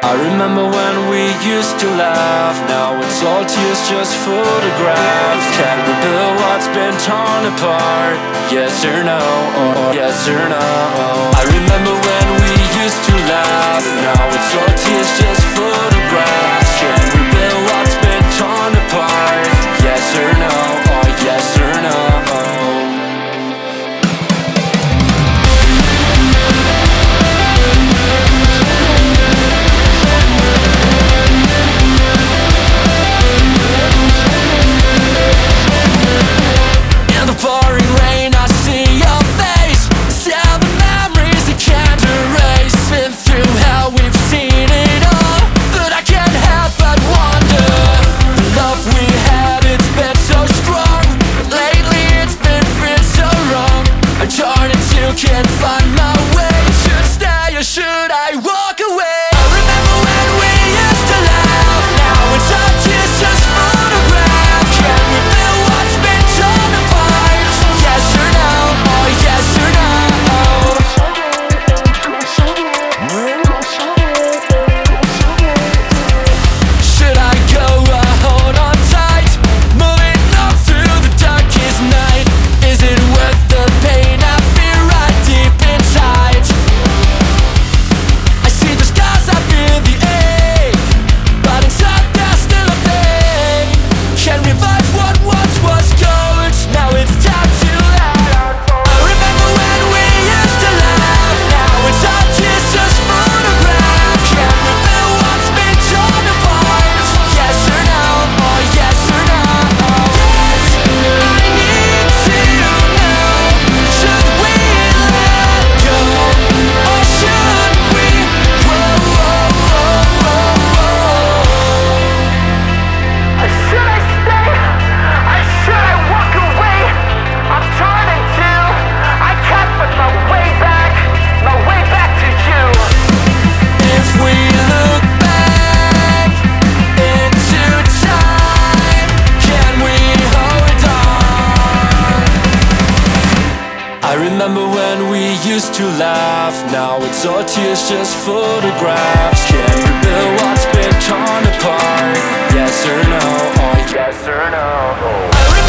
I remember when we used to laugh. Now it's all tears, just photographs. Can't rebuild what's been torn apart. Yes or no, or yes or no. I remember when we used to laugh. Now it's all tears, just photographs. Can't rebuild what's been torn apart. Yes or no, or yes or no. Can't find my way. Should stay or should I walk away? I remember when we used to laugh. Now it's our tears, just photographs. Can we build what's been torn apart? Yes or no, oh yes or no. Should I go or hold on tight? Moving on through the darkest night. Is it worth the pain I feel right deep inside? I see the scars, I feel the ache, but inside there's still a pain. Can revive what once was gold. Now it's time to laugh. I remember when we used to laugh. Now it's our tears, just photographs. Can rebuild what's been torn apart. Yes or no, oh yes or no. I need to know. Should we let go, or should we grow? Should I stay? Should I walk away? I'm torn in two. I can't find my way back to you. If we look back into time, can we hold on? I remember when we used to laugh. Now it's all tears, just photographs. Can rebuild what's been torn apart. Yes or no, oh yes or no. I remember